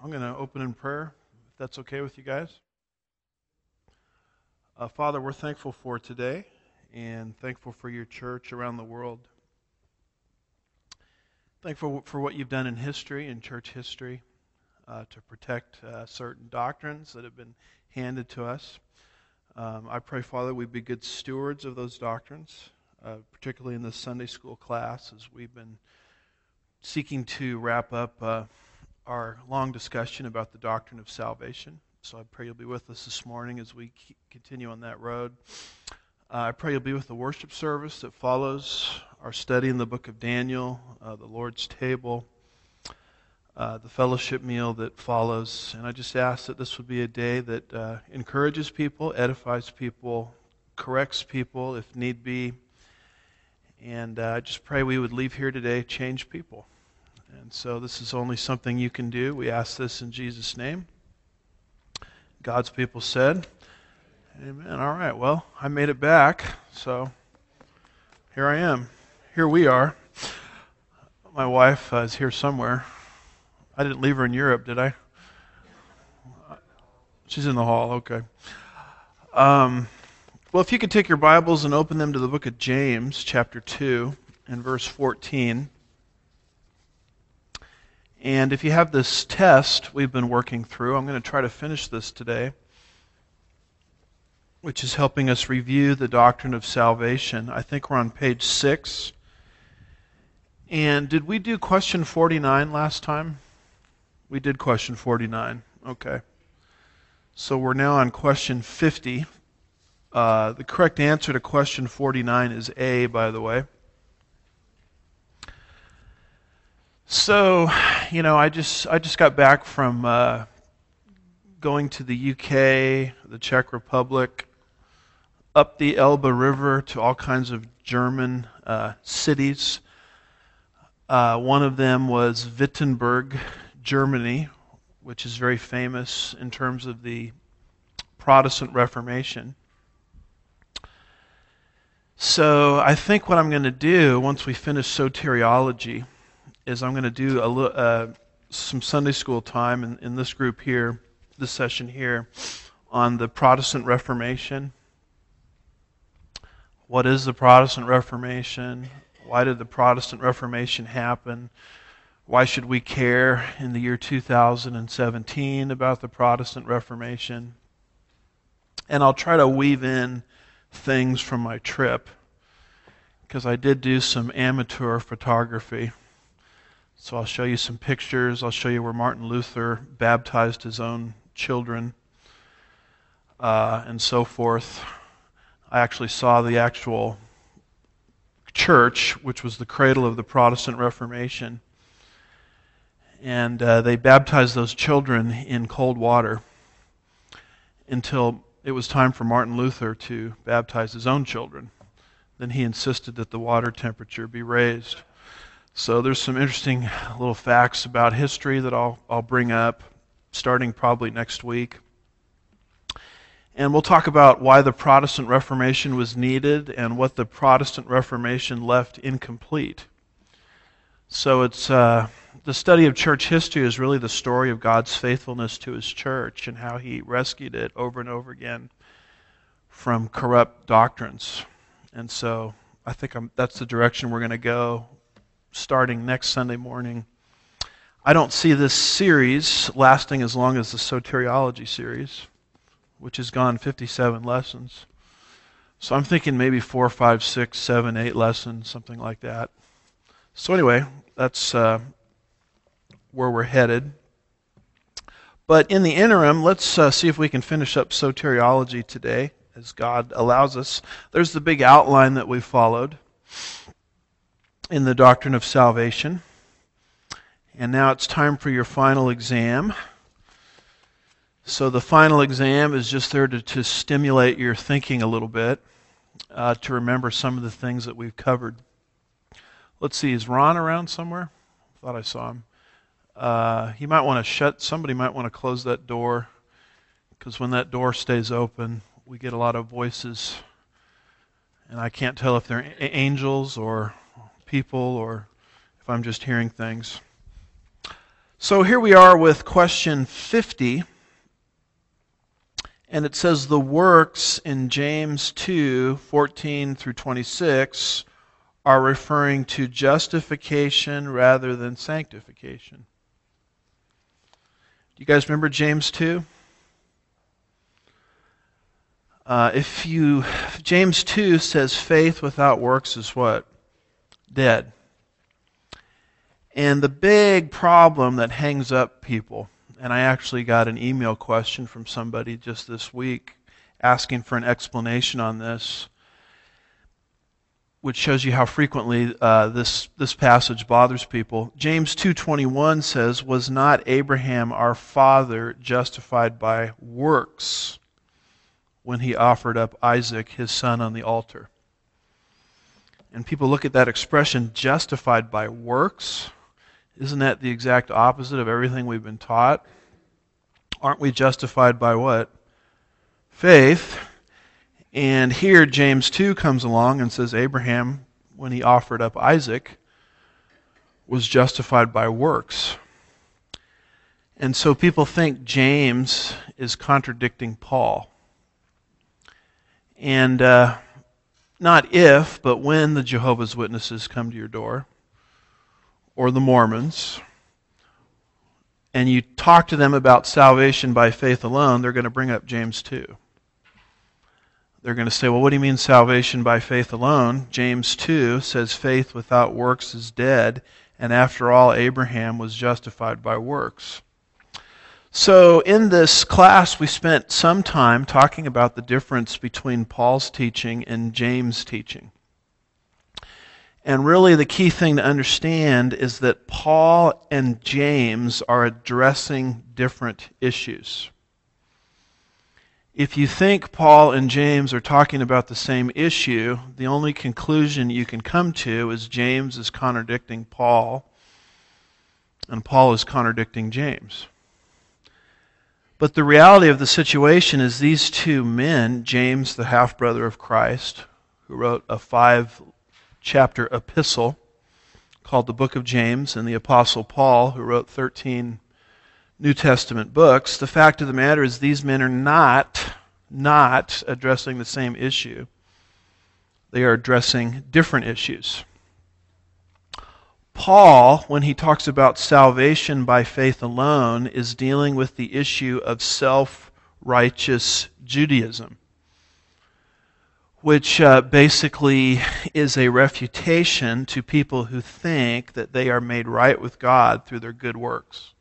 I'm going to open in prayer, if that's okay with you guys. Father, we're thankful for today and thankful for your church around the world. Thankful for what you've done in history, in church history, to protect certain doctrines that have been handed to us. I pray, Father, we'd be good stewards of those doctrines, particularly in this Sunday school class, as we've been seeking to wrap up our long discussion about the doctrine of salvation. So I pray you'll be with us this morning as we continue on that road. I pray you'll be with the worship service that follows our study in the book of Daniel, the Lord's table, the fellowship meal that follows. And I just ask that this would be a day that encourages people, edifies people, corrects people if need be. And I just pray we would leave here today changed people. And so this is only something you can do. We ask this in Jesus' name. God's people said, amen. All right, well, I made it back, so here I am. Here we are. My wife is here somewhere. I didn't leave her in Europe, did I? She's in the hall, okay. Well, if you could take your Bibles and open them to the book of James, chapter 2, and verse 14. And if you have this test we've been working through, I'm going to try to finish this today, which is helping us review the doctrine of salvation. I think we're on page 6. And did we do question 49 last time? We did question 49. Okay. So we're now on question 50. The correct answer to question 49 is A, by the way. So, I just got back from going to the UK, the Czech Republic, up the Elbe River to all kinds of German cities. One of them was Wittenberg, Germany, which is very famous in terms of the Protestant Reformation. So I think what I'm going to do once we finish soteriology is I'm going to do some Sunday school time in this group here, this session here, on the Protestant Reformation. What is the Protestant Reformation? Why did the Protestant Reformation happen? Why should we care in the year 2017 about the Protestant Reformation? And I'll try to weave in things from my trip, because I did do some amateur photography. So I'll show you some pictures. I'll show you where Martin Luther baptized his own children and so forth. I actually saw the actual church, which was the cradle of the Protestant Reformation. And they baptized those children in cold water until it was time for Martin Luther to baptize his own children. Then he insisted that the water temperature be raised. So there's some interesting little facts about history that I'll bring up, starting probably next week. And we'll talk about why the Protestant Reformation was needed and what the Protestant Reformation left incomplete. So it's the study of church history is really the story of God's faithfulness to His church and how He rescued it over and over again from corrupt doctrines. And so I think that's the direction we're going to go starting next Sunday morning. I don't see this series lasting as long as the soteriology series, which has gone 57 lessons. So I'm thinking maybe 4, 5, 6, 7, 8 lessons, something like that. So anyway, that's where we're headed. But in the interim, let's see if we can finish up soteriology today, as God allows us. There's the big outline that we followed in the doctrine of salvation. And now it's time for your final exam. So the final exam is just there to stimulate your thinking a little bit, to remember some of the things that we've covered. Let's see, is Ron around somewhere? I thought I saw him. He might want to somebody might want to close that door, because when that door stays open, we get a lot of voices, and I can't tell if they're angels or people or if I'm just hearing things. So here we are with question 50, and it says the works in James 2:14 through 26 are referring to justification rather than sanctification. Do you guys remember James 2? James 2 says faith without works is what? Dead. And the big problem that hangs up people, and I actually got an email question from somebody just this week asking for an explanation on this, which shows you how frequently this passage bothers people. James 2:21 says, "Was not Abraham our father justified by works when he offered up Isaac his son on the altar?" And people look at that expression, justified by works. Isn't that the exact opposite of everything we've been taught? Aren't we justified by what? Faith. And here James 2 comes along and says Abraham, when he offered up Isaac, was justified by works. And so people think James is contradicting Paul. And not if, but when the Jehovah's Witnesses come to your door, or the Mormons, and you talk to them about salvation by faith alone, they're going to bring up James 2. They're going to say, well, what do you mean salvation by faith alone? James 2 says faith without works is dead, and after all, Abraham was justified by works. So in this class, we spent some time talking about the difference between Paul's teaching and James' teaching. And really the key thing to understand is that Paul and James are addressing different issues. If you think Paul and James are talking about the same issue, the only conclusion you can come to is James is contradicting Paul, and Paul is contradicting James. But the reality of the situation is these two men, James, the half-brother of Christ, who wrote a 5-chapter epistle called the Book of James, and the Apostle Paul, who wrote 13 New Testament books, the fact of the matter is these men are not addressing the same issue. They are addressing different issues. Paul, when he talks about salvation by faith alone, is dealing with the issue of self-righteous Judaism, which basically is a refutation to people who think that they are made right with God through their good works.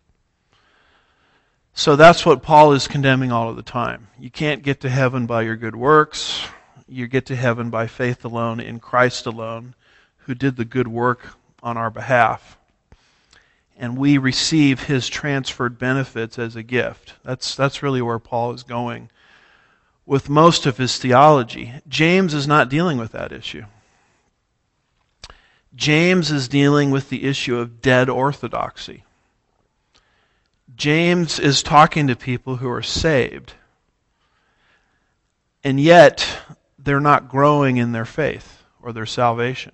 So that's what Paul is condemning all of the time. You can't get to heaven by your good works. You get to heaven by faith alone, in Christ alone, who did the good work on our behalf. And we receive his transferred benefits as a gift. That's really where Paul is going with most of his theology. James is not dealing with that issue. James is dealing with the issue of dead orthodoxy. James is talking to people who are saved, and yet they're not growing in their faith or their salvation.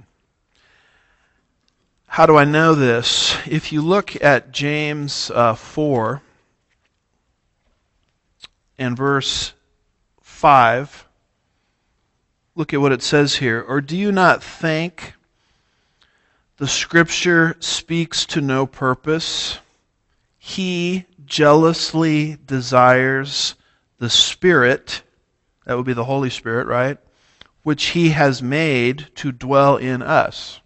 How do I know this? If you look at James 4 and verse 5, look at what it says here. Or do you not think the Scripture speaks to no purpose? He jealously desires the Spirit, that would be the Holy Spirit, right? Which He has made to dwell in us.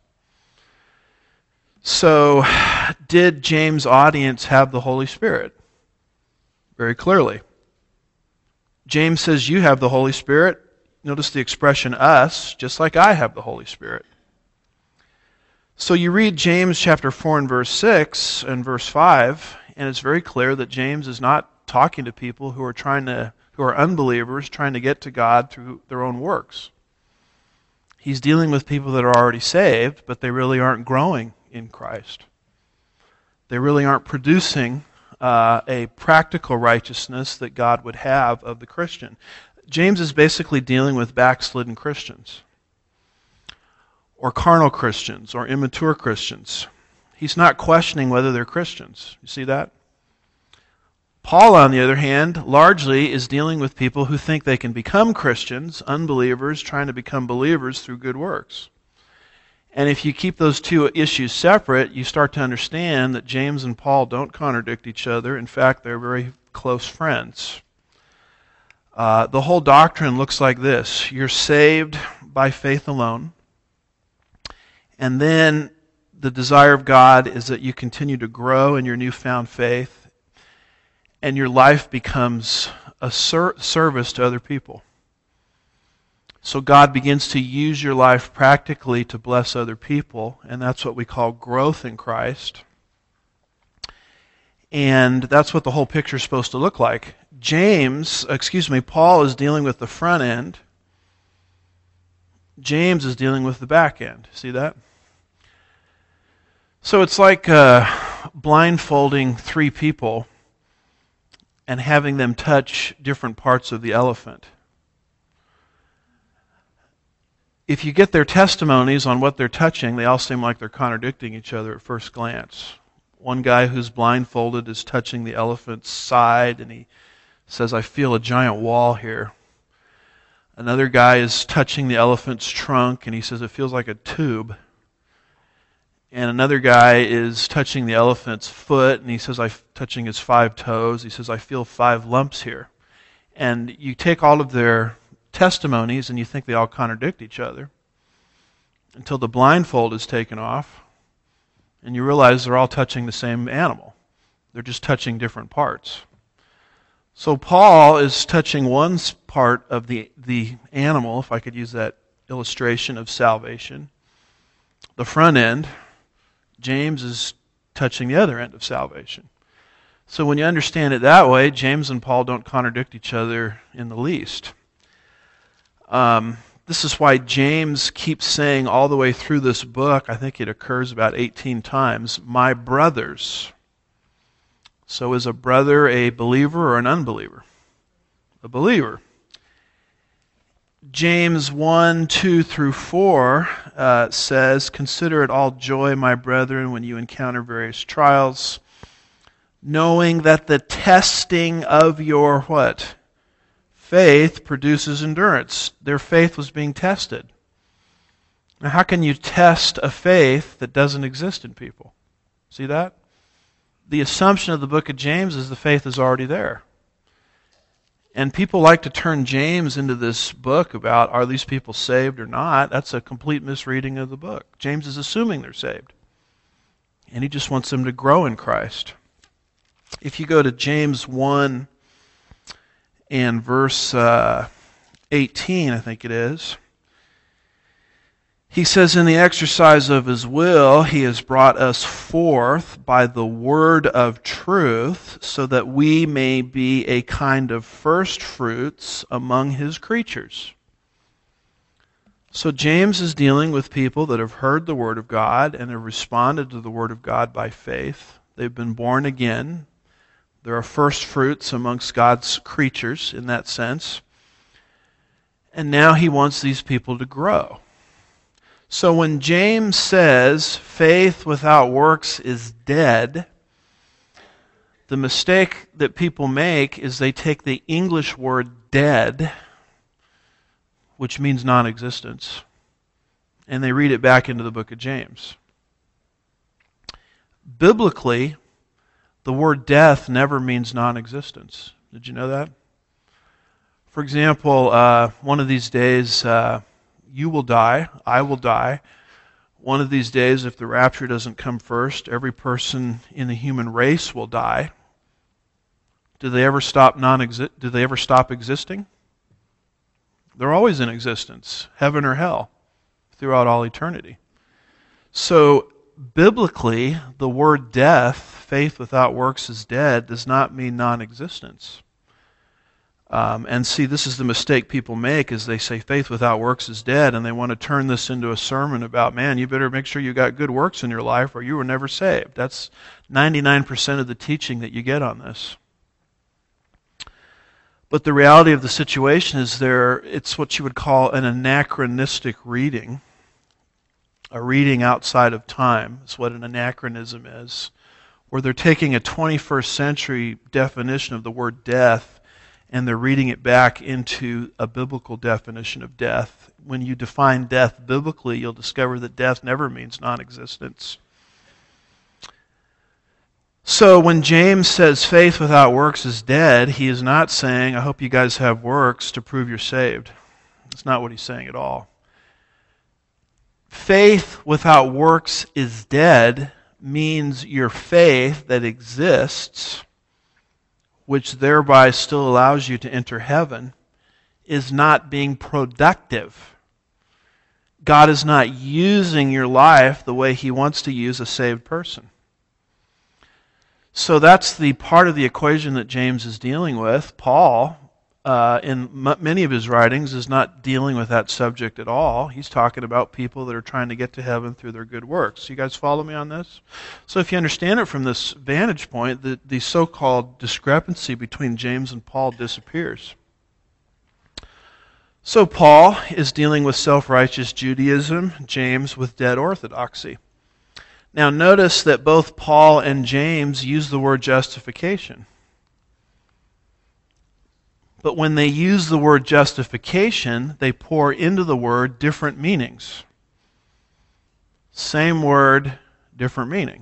So, did James' audience have the Holy Spirit? Very clearly. James says, you have the Holy Spirit. Notice the expression us, just like I have the Holy Spirit. So you read James chapter 4 and verse 6 and verse 5, and it's very clear that James is not talking to people who are unbelievers trying to get to God through their own works. He's dealing with people that are already saved, but they really aren't growing in Christ. They really aren't producing a practical righteousness that God would have of the Christian. James is basically dealing with backslidden Christians, or carnal Christians, or immature Christians. He's not questioning whether they're Christians. You see that? Paul, on the other hand, largely is dealing with people who think they can become Christians, unbelievers trying to become believers through good works. And if you keep those two issues separate, you start to understand that James and Paul don't contradict each other. In fact, they're very close friends. The whole doctrine looks like this. You're saved by faith alone. And then the desire of God is that you continue to grow in your newfound faith, and your life becomes a service to other people. So God begins to use your life practically to bless other people, and that's what we call growth in Christ. And that's what the whole picture is supposed to look like. Paul is dealing with the front end. James is dealing with the back end. See that? So it's like blindfolding three people and having them touch different parts of the elephant. If you get their testimonies on what they're touching, they all seem like they're contradicting each other at first glance. One guy who's blindfolded is touching the elephant's side, and he says, I feel a giant wall here. Another guy is touching the elephant's trunk, and he says, it feels like a tube. And another guy is touching the elephant's foot, and he says, I'm touching his 5 toes. He says, I feel 5 lumps here. And you take all of their testimonies, and you think they all contradict each other until the blindfold is taken off, and you realize they're all touching the same animal. They're just touching different parts. So Paul is touching one part of the animal, if I could use that illustration of salvation, the front end. James is touching the other end of salvation. So when you understand it that way, James and Paul don't contradict each other in the least. This is why James keeps saying all the way through this book, I think it occurs about 18 times, my brothers. So is a brother a believer or an unbeliever? A believer. James 1, 2 through 4 says, consider it all joy, my brethren, when you encounter various trials, knowing that the testing of your what? Faith produces endurance. Their faith was being tested. Now, how can you test a faith that doesn't exist in people? See that? The assumption of the book of James is the faith is already there. And people like to turn James into this book about are these people saved or not. That's a complete misreading of the book. James is assuming they're saved. And he just wants them to grow in Christ. If you go to James 1 and verse 18, I think it is, he says, in the exercise of his will, he has brought us forth by the word of truth, so that we may be a kind of first fruits among his creatures. So James is dealing with people that have heard the word of God and have responded to the word of God by faith. They've been born again. There are first fruits amongst God's creatures in that sense. And now he wants these people to grow. So when James says faith without works is dead, the mistake that people make is they take the English word dead, which means non-existence, and they read it back into the book of James. Biblically, the word death never means non-existence. Did you know that? For example, one of these days, you will die, I will die. One of these days, if the rapture doesn't come first, every person in the human race will die. Do they ever stop existing? They're always in existence, heaven or hell, throughout all eternity. So, biblically, the word death, faith without works is dead, does not mean non-existence. And see, this is the mistake people make, is they say faith without works is dead, and they want to turn this into a sermon about, man, you better make sure you got good works in your life or you were never saved. That's 99% of the teaching that you get on this. But the reality of the situation is it's what you would call an anachronistic reading a reading outside of time. That's what an anachronism is, where they're taking a 21st century definition of the word death and they're reading it back into a biblical definition of death. When you define death biblically, you'll discover that death never means non-existence. So when James says faith without works is dead, he is not saying, I hope you guys have works to prove you're saved. That's not what he's saying at all. Faith without works is dead means your faith that exists, which thereby still allows you to enter heaven, is not being productive. God is not using your life the way He wants to use a saved person. So that's the part of the equation that James is dealing with. Paul, in many of his writings, is not dealing with that subject at all. He's talking about people that are trying to get to heaven through their good works. You guys follow me on this? So if you understand it from this vantage point, the so-called discrepancy between James and Paul disappears. So Paul is dealing with self-righteous Judaism, James with dead orthodoxy. Now notice that both Paul and James use the word justification. But when they use the word justification, they pour into the word different meanings. Same word, different meaning.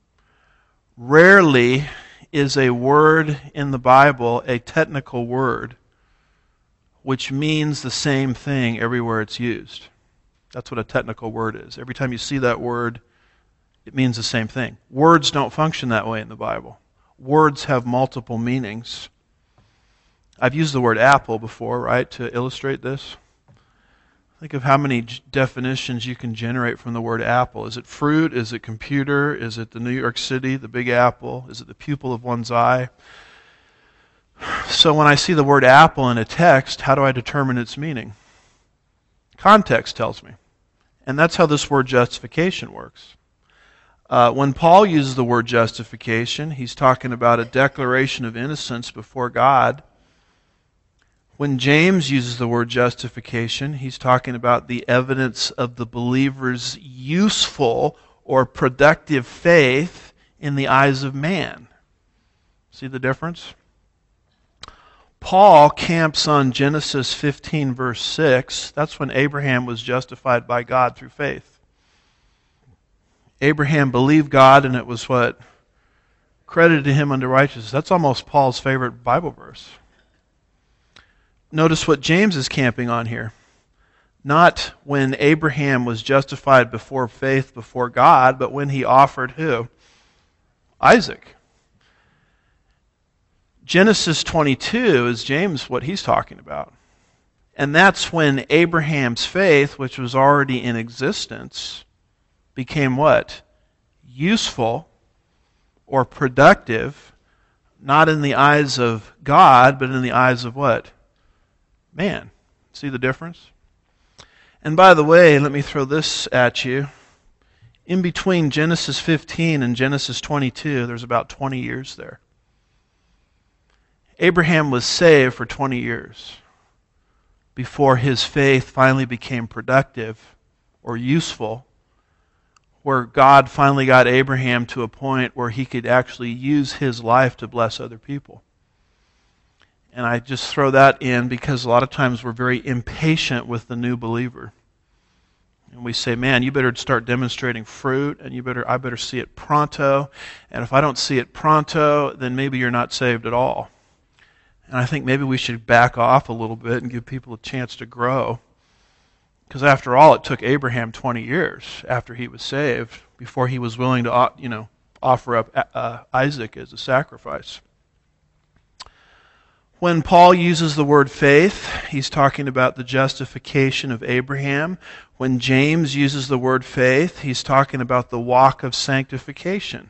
Rarely is a word in the Bible a technical word which means the same thing everywhere it's used. That's what a technical word is. Every time you see that word, it means the same thing. Words don't function that way in the Bible. Words have multiple meanings. I've used the word apple before, right, to illustrate this. Think of how many definitions you can generate from the word apple. Is it fruit? Is it computer? Is it the New York City, the Big Apple? Is it the pupil of one's eye? So when I see the word apple in a text, how do I determine its meaning? Context tells me. And that's how this word justification works. When Paul uses the word justification, he's talking about a declaration of innocence before God. When James uses the word justification, he's talking about the evidence of the believer's useful or productive faith in the eyes of man. See the difference? Paul camps on Genesis 15, verse 6. That's when Abraham was justified by God through faith. Abraham believed God, and it was what? Credited to him unto righteousness. That's almost Paul's favorite Bible verse. Notice what James is camping on here. Not when Abraham was justified before faith before God, but when he offered who? Isaac. Genesis 22 is James, what he's talking about. And that's when Abraham's faith, which was already in existence, became what? Useful or productive, not in the eyes of God, but in the eyes of what? Man. See the difference? And by the way, let me throw this at you. In between Genesis 15 and Genesis 22, there's about 20 years there. Abraham was saved for 20 years before his faith finally became productive or useful, where God finally got Abraham to a point where he could actually use his life to bless other people. And I just throw that in because a lot of times we're very impatient with the new believer. And we say, man, you better start demonstrating fruit, and I better see it pronto. And if I don't see it pronto, then maybe you're not saved at all. And I think maybe we should back off a little bit and give people a chance to grow. Because after all, it took Abraham 20 years after he was saved before he was willing to, offer up Isaac as a sacrifice. When Paul uses the word faith, he's talking about the justification of Abraham. When James uses the word faith, he's talking about the walk of sanctification.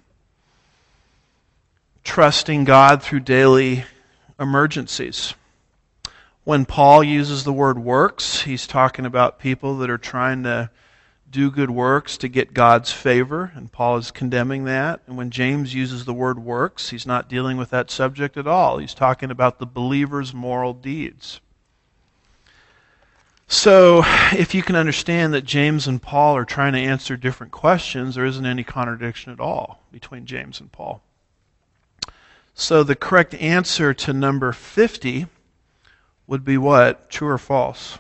Trusting God through daily emergencies. When Paul uses the word works, he's talking about people that are trying to do good works to get God's favor, and Paul is condemning that. And when James uses the word works, he's not dealing with that subject at all. He's talking about the believer's moral deeds. So, if you can understand that James and Paul are trying to answer different questions, there isn't any contradiction at all between James and Paul. So, the correct answer to number 50 would be what? True or false?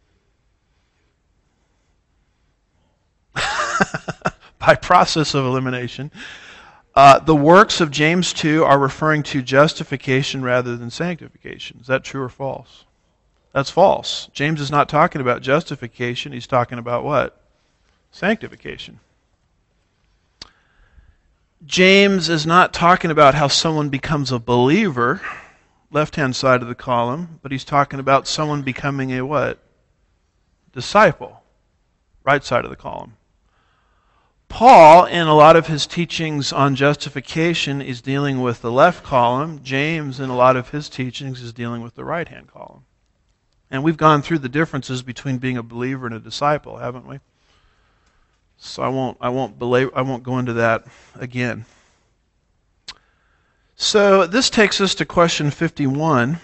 By process of elimination. The works of James 2 are referring to justification rather than sanctification. Is that true or false? That's false. James is not talking about justification. He's talking about what? Sanctification. James is not talking about how someone becomes a believer, left-hand side of the column, but he's talking about someone becoming a what? Disciple, right side of the column. Paul, in a lot of his teachings on justification, is dealing with the left column. James, in a lot of his teachings, is dealing with the right-hand column. And we've gone through the differences between being a believer and a disciple, haven't we? So I won't go into that again. So this takes us to question 51.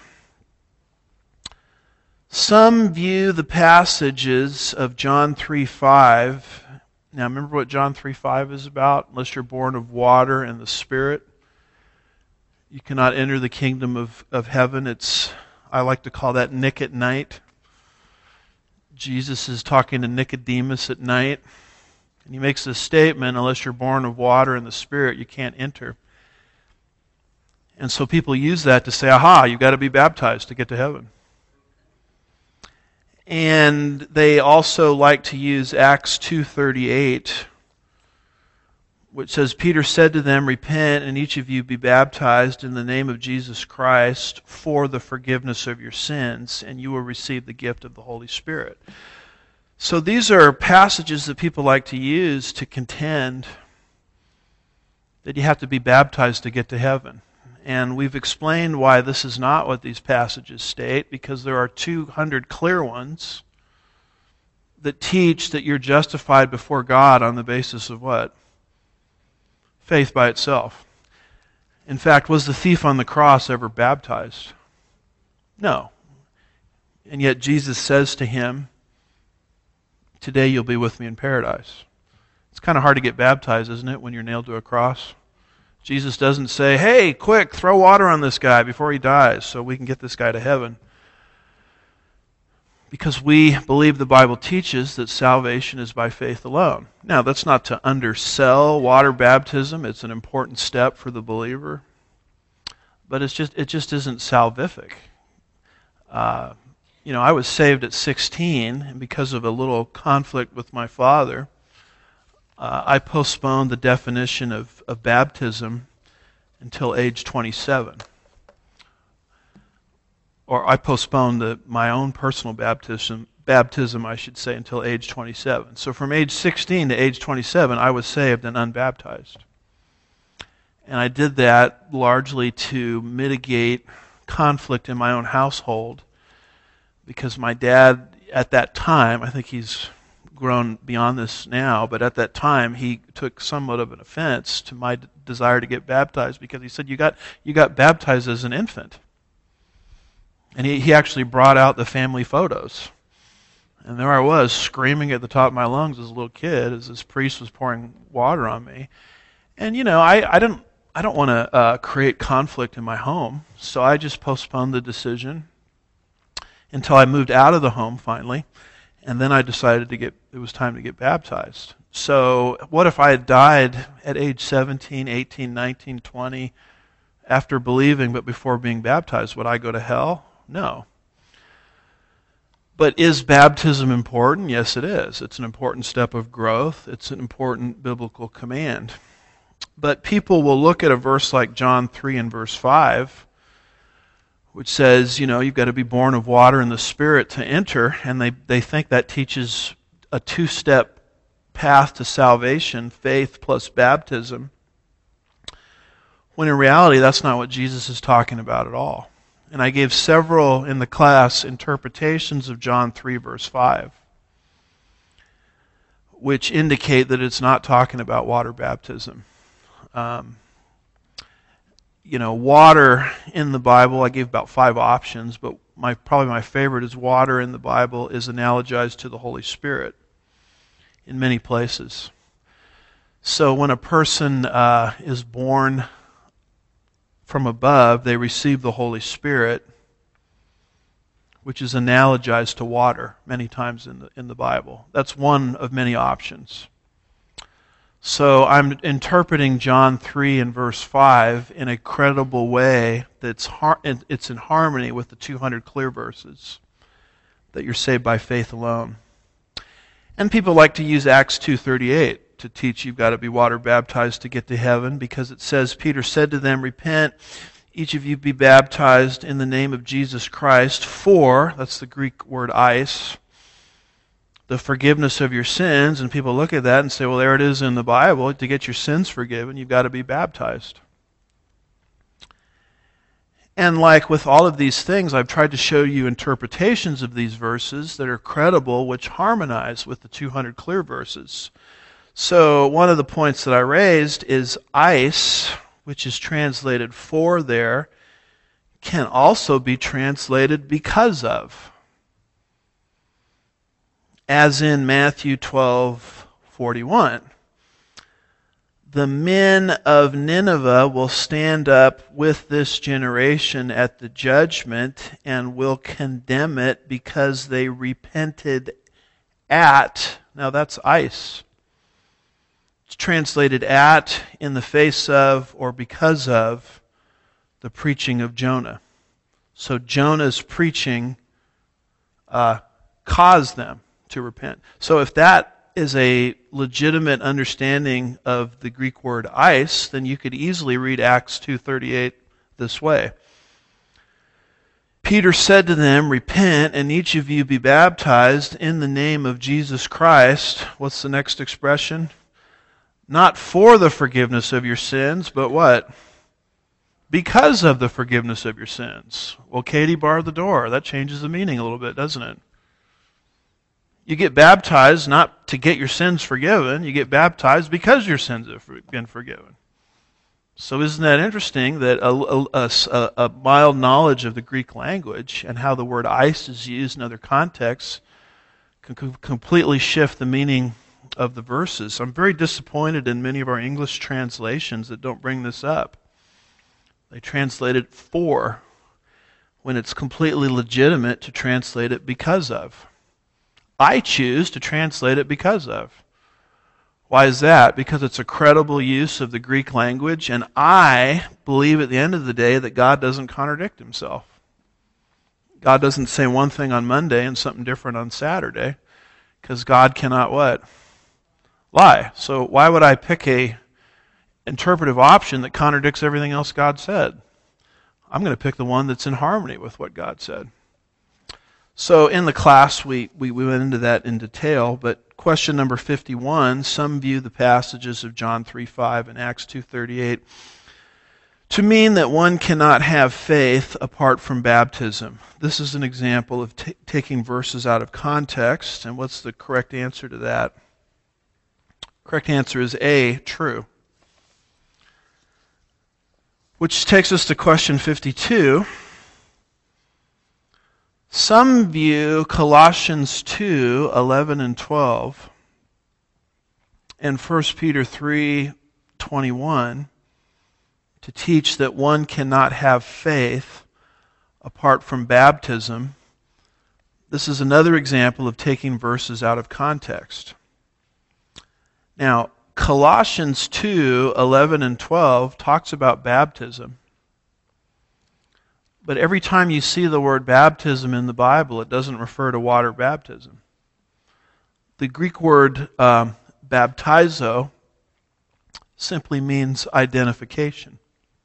Some view the passages of John 3:5. Now remember what John 3:5 is about? Unless you're born of water and the Spirit, you cannot enter the kingdom of heaven. I like to call that Nick at night. Jesus is talking to Nicodemus at night, and he makes this statement, unless you're born of water and the Spirit, you can't enter. And so people use that to say, aha, you've got to be baptized to get to heaven. And they also like to use Acts 2:38, which says, Peter said to them, repent and each of you be baptized in the name of Jesus Christ for the forgiveness of your sins, and you will receive the gift of the Holy Spirit. So these are passages that people like to use to contend that you have to be baptized to get to heaven. And we've explained why this is not what these passages state, because there are 200 clear ones that teach that you're justified before God on the basis of what? Faith by itself. In fact, was the thief on the cross ever baptized? No. And yet Jesus says to him, today you'll be with me in paradise. It's kind of hard to get baptized, isn't it, when you're nailed to a cross? Jesus doesn't say, hey, quick, throw water on this guy before he dies so we can get this guy to heaven. Because we believe the Bible teaches that salvation is by faith alone. Now, that's not to undersell water baptism. It's an important step for the believer. But it just isn't salvific. I was saved at 16, and because of a little conflict with my father, I postponed the definition of baptism until age 27. Or I postponed my own personal baptism, I should say, until age 27. So from age 16 to age 27, I was saved and unbaptized. And I did that largely to mitigate conflict in my own household, because my dad, at that time, I think he's grown beyond this now, but at that time he took somewhat of an offense to my desire to get baptized, because he said, you got baptized as an infant. And he actually brought out the family photos. And there I was, screaming at the top of my lungs as a little kid as this priest was pouring water on me. And I don't want to create conflict in my home, so I just postponed the decision until I moved out of the home finally. And then I decided it was time to get baptized. So what if I had died at age 17, 18, 19, 20 after believing but before being baptized? Would I go to hell? No. But is baptism important? Yes, it is. It's an important step of growth. It's an important biblical command. But people will look at a verse like John 3 and verse 5, which says, you've got to be born of water and the Spirit to enter, and they think that teaches a two-step path to salvation, faith plus baptism, when in reality that's not what Jesus is talking about at all. And I gave several in the class interpretations of John 3 verse 5, which indicate that it's not talking about water baptism. Water in the Bible, I gave about 5 options, but probably my favorite is water in the Bible is analogized to the Holy Spirit in many places. So when a person is born from above, they receive the Holy Spirit, which is analogized to water many times in the Bible. That's one of many options. So I'm interpreting John 3 and verse 5 in a credible way that's it's in harmony with the 200 clear verses that you're saved by faith alone. And people like to use Acts 2:38 to teach you've got to be water baptized to get to heaven, because it says, Peter said to them, repent, each of you be baptized in the name of Jesus Christ for, that's the Greek word eis, the forgiveness of your sins. And people look at that and say, well, there it is in the Bible. To get your sins forgiven, you've got to be baptized. And like with all of these things, I've tried to show you interpretations of these verses that are credible, which harmonize with the 200 clear verses. So one of the points that I raised is eis, which is translated for there, can also be translated because of. As in Matthew 12:41. The men of Nineveh will stand up with this generation at the judgment and will condemn it because they repented at, now that's eis. It's translated at, in the face of, or because of the preaching of Jonah. So Jonah's preaching caused them to repent. So if that is a legitimate understanding of the Greek word eis, then you could easily read Acts 2:38 this way. Peter said to them, repent, and each of you be baptized in the name of Jesus Christ. What's the next expression? Not for the forgiveness of your sins, but what? Because of the forgiveness of your sins. Well, Katie barred the door. That changes the meaning a little bit, doesn't it? You get baptized not to get your sins forgiven. You get baptized because your sins have been forgiven. So isn't that interesting that a mild knowledge of the Greek language and how the word eis is used in other contexts can completely shift the meaning of the verses. I'm very disappointed in many of our English translations that don't bring this up. They translate it for when it's completely legitimate to translate it because of. I choose to translate it because of. Why is that? Because it's a credible use of the Greek language, and I believe at the end of the day that God doesn't contradict himself. God doesn't say one thing on Monday and something different on Saturday, because God cannot what? Lie. So why would I pick a interpretive option that contradicts everything else God said? I'm going to pick the one that's in harmony with what God said. So in the class, we went into that in detail, but question number 51, some view the passages of John 3:5 and Acts 2:38 to mean that one cannot have faith apart from baptism. This is an example of taking verses out of context, and what's the correct answer to that? Correct answer is A, true. Which takes us to question 52. Some view Colossians 2:11 and 12 and 1 Peter 3:21 to teach that one cannot have faith apart from baptism. This is another example of taking verses out of context. Now, Colossians 2:11 and 12 talks about baptism. But every time you see the word baptism in the Bible, it doesn't refer to water baptism. The Greek word baptizo simply means identification.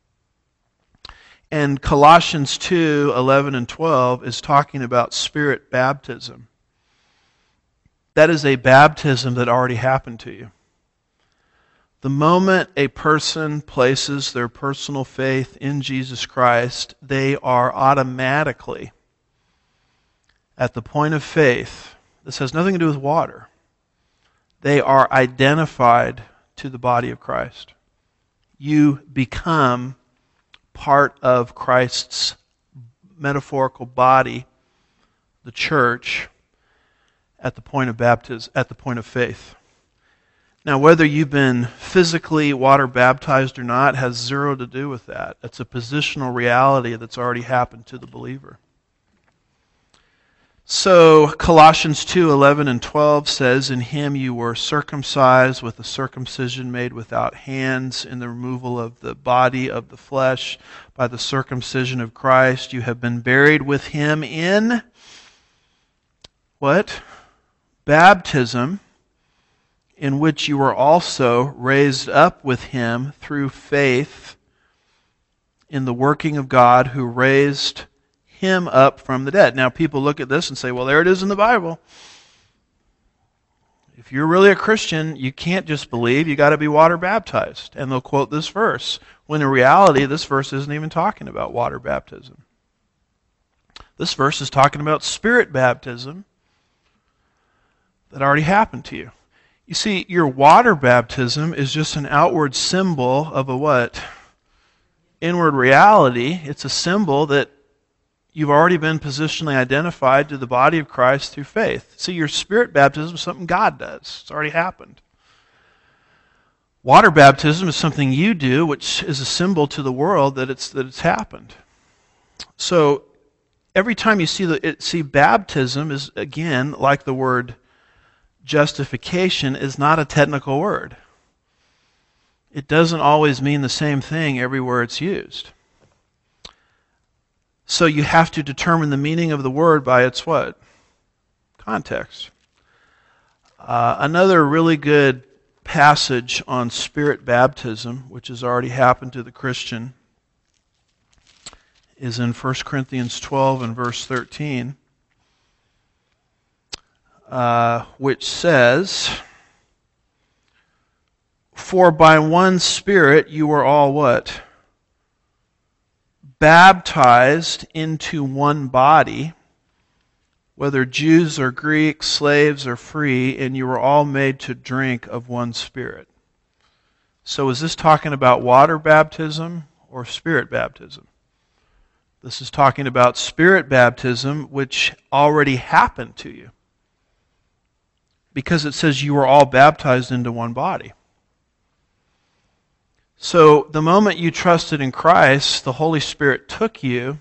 And Colossians 2:11 and 12 is talking about spirit baptism. That is a baptism that already happened to you. The moment a person places their personal faith in Jesus Christ, they are automatically, at the point of faith, this has nothing to do with water, they are identified to the body of Christ. You become part of Christ's metaphorical body, the church, at the point of baptism, at the point of faith. Now, whether you've been physically water baptized or not has zero to do with that. It's a positional reality that's already happened to the believer. So Colossians 2:11 and 12 says, "In him you were circumcised with a circumcision made without hands, in the removal of the body of the flesh by the circumcision of Christ. You have been buried with him in," what? "Baptism, in which you were also raised up with him through faith in the working of God who raised him up from the dead." Now people look at this and say, well, there it is in the Bible. If you're really a Christian, you can't just believe, you got to be water baptized. And they'll quote this verse, when in reality this verse isn't even talking about water baptism. This verse is talking about spirit baptism that already happened to you. You see, your water baptism is just an outward symbol of a what? Inward reality. It's a symbol that you've already been positionally identified to the body of Christ through faith. See, your spirit baptism is something God does. It's already happened. Water baptism is something you do, which is a symbol to the world that it's happened. So every time you see baptism is, again, like the word justification, is not a technical word. It doesn't always mean the same thing everywhere it's used. So you have to determine the meaning of the word by its what? Context. Another really good passage on spirit baptism, which has already happened to the Christian, is in 1 Corinthians 12 and verse 13, which says, "For by one Spirit you were all" what? "Baptized into one body, whether Jews or Greeks, slaves or free, and you were all made to drink of one Spirit." So is this talking about water baptism or spirit baptism? This is talking about spirit baptism, which already happened to you. Because it says you were all baptized into one body. So the moment you trusted in Christ, the Holy Spirit took you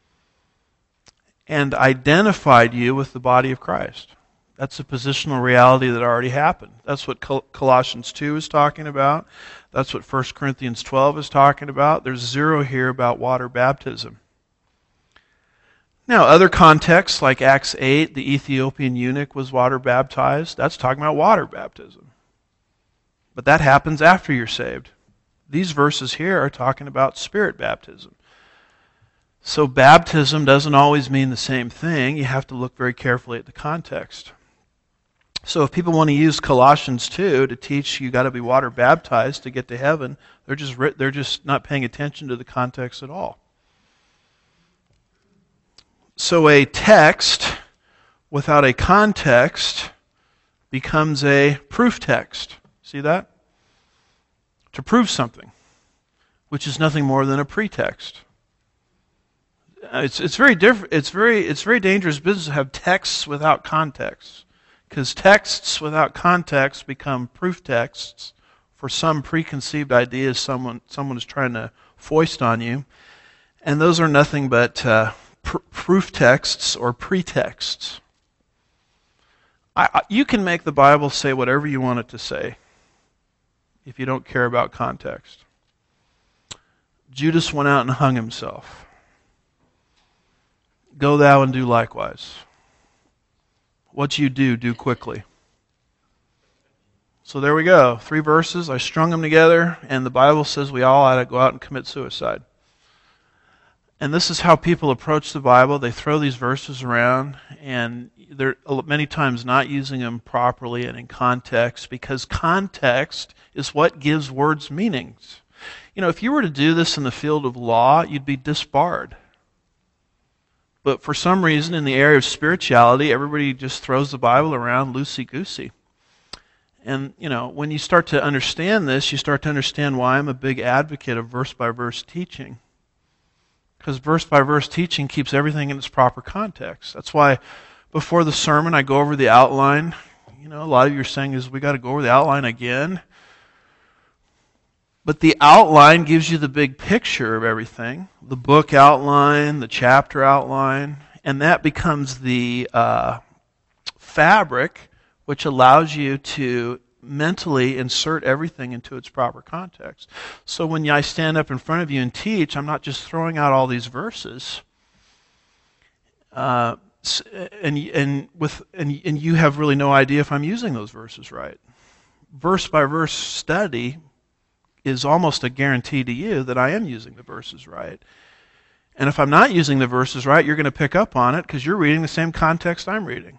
and identified you with the body of Christ. That's a positional reality that already happened. That's what Colossians 2 is talking about. That's what 1 Corinthians 12 is talking about. There's zero here about water baptism. Now, other contexts like Acts 8, the Ethiopian eunuch was water baptized. That's talking about water baptism. But that happens after you're saved. These verses here are talking about spirit baptism. So baptism doesn't always mean the same thing. You have to look very carefully at the context. So if people want to use Colossians 2 to teach you got to be water baptized to get to heaven, they're just not paying attention to the context at all. So a text without a context becomes a proof text. See that? To prove something, which is nothing more than a pretext. It's very different. It's very dangerous business to have texts without context, because texts without context become proof texts for some preconceived ideas someone is trying to foist on you, and those are nothing but proof texts or pretexts. You can make the Bible say whatever you want it to say if you don't care about context. Judas went out and hung himself. Go thou and do likewise. What you do quickly. So there we go. 3 verses. I strung them together, and the Bible says we all ought to go out and commit suicide. And this is how people approach the Bible. They throw these verses around, and they're many times not using them properly and in context, because context is what gives words meanings. You know, if you were to do this in the field of law, you'd be disbarred. But for some reason, in the area of spirituality, everybody just throws the Bible around loosey-goosey. And, you know, when you start to understand this, you start to understand why I'm a big advocate of verse-by-verse teaching. because verse-by-verse teaching keeps everything in its proper context. That's why before the sermon I go over the outline. A lot of you are saying is we got to go over the outline again. But the outline gives you the big picture of everything. The book outline, the chapter outline, and that becomes the fabric which allows you to mentally insert everything into its proper context. So when I stand up in front of you and teach, I'm not just throwing out all these verses, and you have really no idea if I'm using those verses right. Verse by verse study is almost a guarantee to you that I am using the verses right. And if I'm not using the verses right, you're going to pick up on it because you're reading the same context I'm reading.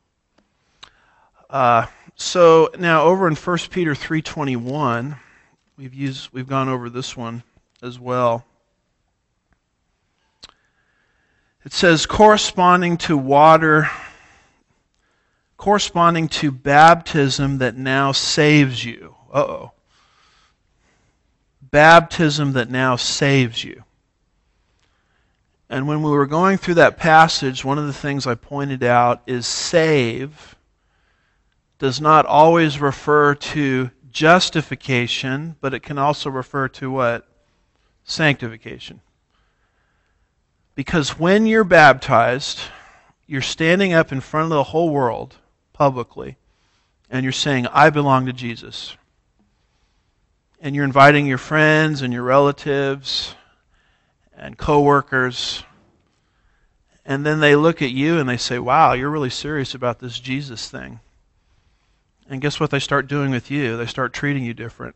So now over in 1 Peter 3:21, we've gone over this one as well. It says, corresponding to baptism that now saves you. Baptism that now saves you. And when we were going through that passage, one of the things I pointed out is save does not always refer to justification, but it can also refer to what? Sanctification. Because when you're baptized, you're standing up in front of the whole world publicly, and you're saying, I belong to Jesus. And you're inviting your friends and your relatives and coworkers, and then they look at you and they say, wow, you're really serious about this Jesus thing. And guess what they start doing with you? They start treating you different.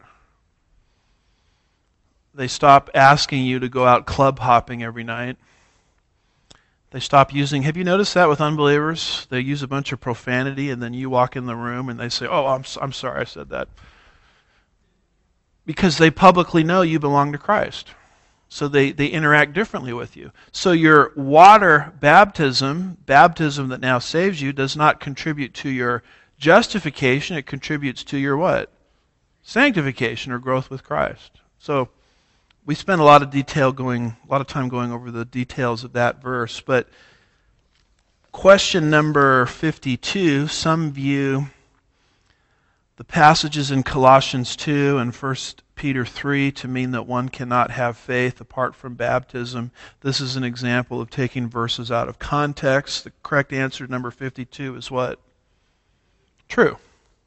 They stop asking you to go out club hopping every night. They stop using, have you noticed that with unbelievers? They use a bunch of profanity and then you walk in the room and they say, oh, I'm sorry I said that. Because they publicly know you belong to Christ. So they interact differently with you. So your water baptism that now saves you, does not contribute to your justification. It contributes to your what? Sanctification or growth with Christ. So we spent a lot of time going over the details of that verse. But question number 52, some view the passages in Colossians 2 and 1 Peter 3 to mean that one cannot have faith apart from baptism. This is an example of taking verses out of context. The correct answer to number 52 is what? True.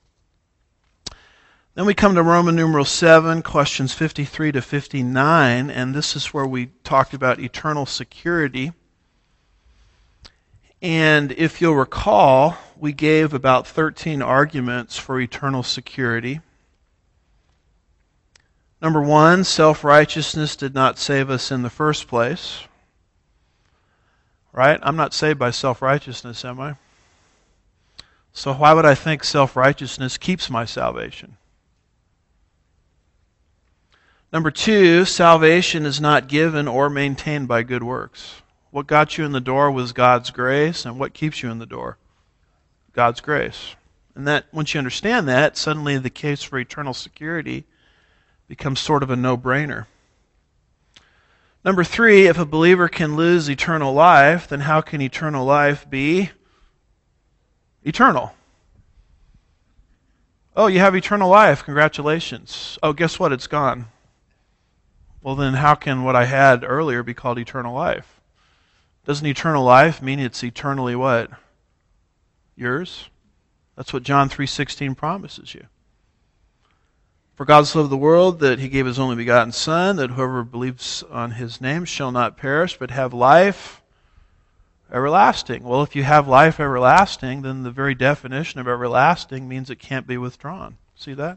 Then we come to Roman numeral 7, questions 53 to 59, and this is where we talked about eternal security. And if you'll recall, we gave about 13 arguments for eternal security. Number 1, self-righteousness did not save us in the first place. Right? I'm not saved by self-righteousness, am I? So why would I think self-righteousness keeps my salvation? Number 2, salvation is not given or maintained by good works. What got you in the door was God's grace, and what keeps you in the door? God's grace. And that, once you understand that, suddenly the case for eternal security becomes sort of a no-brainer. Number 3, if a believer can lose eternal life, then how can eternal life be eternal? Oh, you have eternal life. Congratulations. Oh, guess what? It's gone. Well, then how can what I had earlier be called eternal life? Doesn't eternal life mean it's eternally what? Yours? That's what John 3:16 promises you. For God so loved the world that He gave His only begotten Son, that whoever believes on His name shall not perish, but have life everlasting. Well, if you have life everlasting, then the very definition of everlasting means it can't be withdrawn. See that?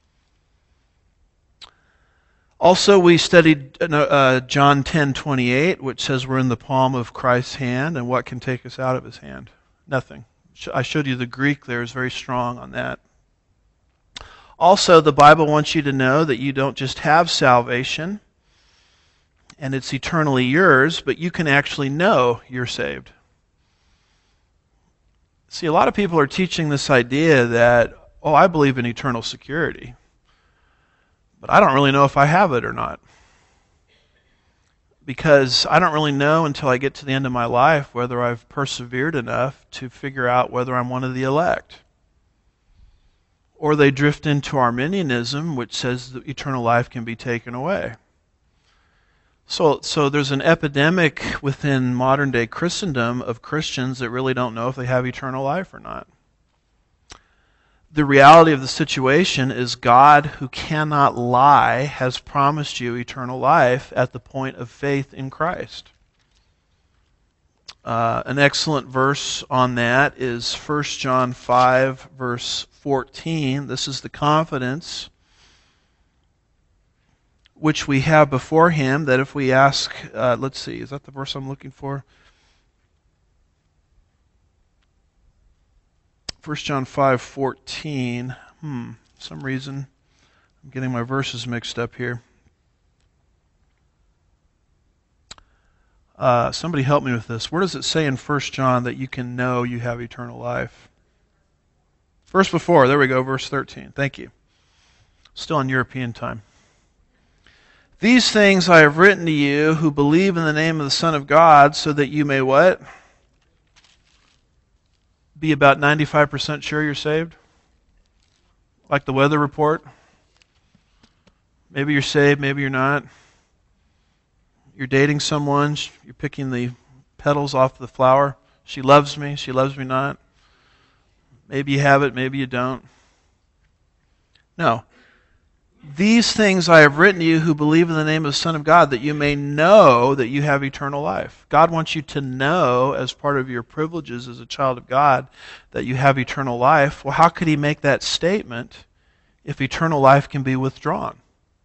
Also, we studied John 10:28, which says we're in the palm of Christ's hand, and what can take us out of His hand? Nothing. I showed you the Greek there is very strong on that. Also, the Bible wants you to know that you don't just have salvation, and it's eternally yours, but you can actually know you're saved. See, a lot of people are teaching this idea that, oh, I believe in eternal security, but I don't really know if I have it or not. because I don't really know until I get to the end of my life whether I've persevered enough to figure out whether I'm one of the elect. Or they drift into Arminianism, which says that eternal life can be taken away. So there's an epidemic within modern-day Christendom of Christians that really don't know if they have eternal life or not. The reality of the situation is God, who cannot lie, has promised you eternal life at the point of faith in Christ. An excellent verse on that is 1 John 5, verse 14. This is the confidence which we have before Him, that if we ask, let's see, is that the verse I'm looking for? 1 John 5:14. For some reason, I'm getting my verses mixed up here. Somebody help me with this. Where does it say in 1 John that you can know you have eternal life? Verse before, there we go, verse 13. Thank you. Still on European time. These things I have written to you who believe in the name of the Son of God, so that you may what? Be about 95% sure you're saved? Like the weather report? Maybe you're saved, maybe you're not. You're dating someone, you're picking the petals off the flower. She loves me not. Maybe you have it, maybe you don't. No. These things I have written to you who believe in the name of the Son of God, that you may know that you have eternal life. God wants you to know, as part of your privileges as a child of God, that you have eternal life. Well, how could He make that statement if eternal life can be withdrawn?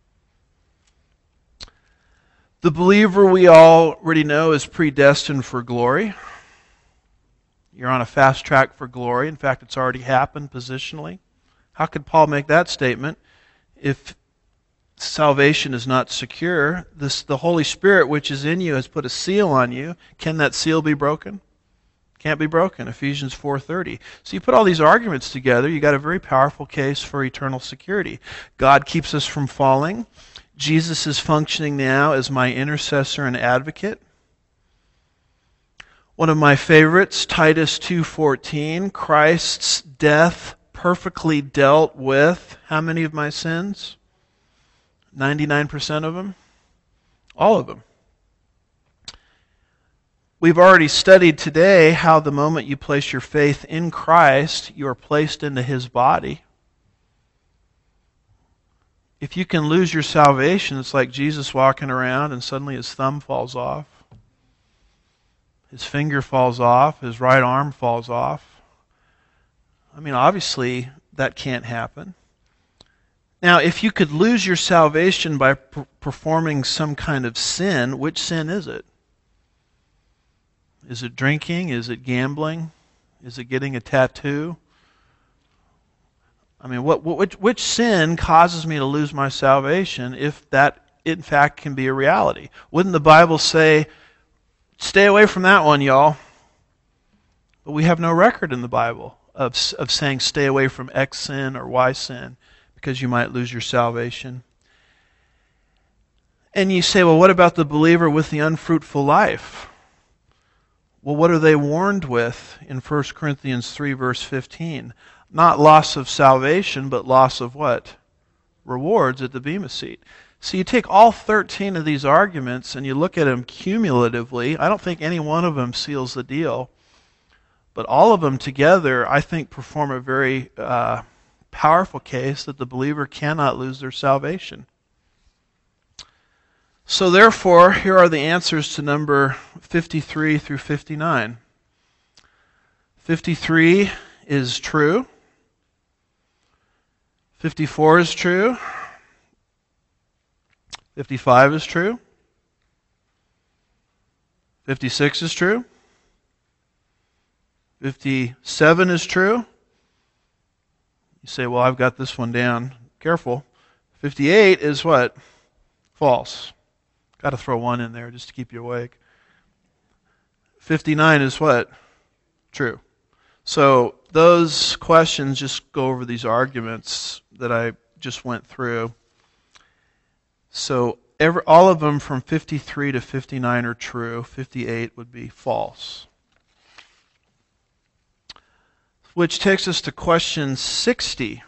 The believer, we already know, is predestined for glory. You're on a fast track for glory. In fact, it's already happened positionally. How could Paul make that statement? If salvation is not secure, the Holy Spirit which is in you has put a seal on you. Can that seal be broken? Can't be broken. Ephesians 4:30. So you put all these arguments together, you got a very powerful case for eternal security. God keeps us from falling. Jesus is functioning now as my intercessor and advocate. One of my favorites, Titus 2:14, Christ's death perfectly dealt with how many of my sins? 99% of them? All of them. We've already studied today how the moment you place your faith in Christ, you are placed into His body. If you can lose your salvation, it's like Jesus walking around and suddenly his thumb falls off. His finger falls off. His right arm falls off. I mean, obviously, that can't happen. Now, if you could lose your salvation by performing some kind of sin, which sin is it? Is it drinking? Is it gambling? Is it getting a tattoo? I mean, which sin causes me to lose my salvation if that, in fact, can be a reality? Wouldn't the Bible say, stay away from that one, y'all? But we have no record in the Bible of saying stay away from X sin or Y sin because you might lose your salvation. And you say, well, what about the believer with the unfruitful life? Well, what are they warned with in 1 Corinthians 3, verse 15? Not loss of salvation, but loss of what? Rewards at the Bema seat. So you take all 13 of these arguments and you look at them cumulatively. I don't think any one of them seals the deal. But all of them together, I think, perform a very powerful case that the believer cannot lose their salvation. So therefore, here are the answers to number 53 through 59. 53 is true. 54 is true. 55 is true. 56 is true. 57 is true. You say, well, I've got this one down. Careful. 58 is what? False. Got to throw one in there just to keep you awake. 59 is what? True. So those questions just go over these arguments that I just went through. So all of them from 53 to 59 are true. 58 would be false. Which takes us to question 60.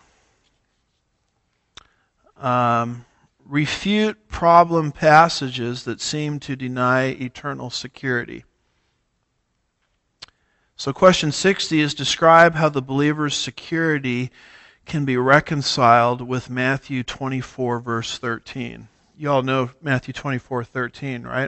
Refute problem passages that seem to deny eternal security. So question 60 is describe how the believer's security can be reconciled with Matthew 24, verse 13. You all know Matthew 24:13, right?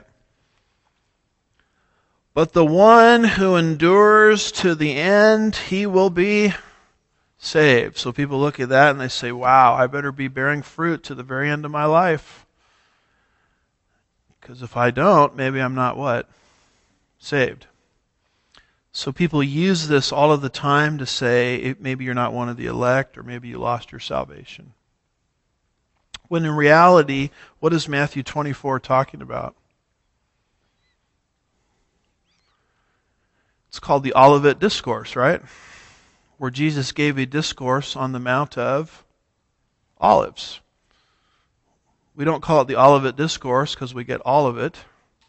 But the one who endures to the end, he will be saved. So people look at that and they say, wow, I better be bearing fruit to the very end of my life. Because if I don't, maybe I'm not what? Saved. So people use this all of the time to say maybe you're not one of the elect or maybe you lost your salvation. When in reality, what is Matthew 24 talking about? It's called the Olivet Discourse, right? Where Jesus gave a discourse on the Mount of Olives. We don't call it the Olivet Discourse because we get all of it.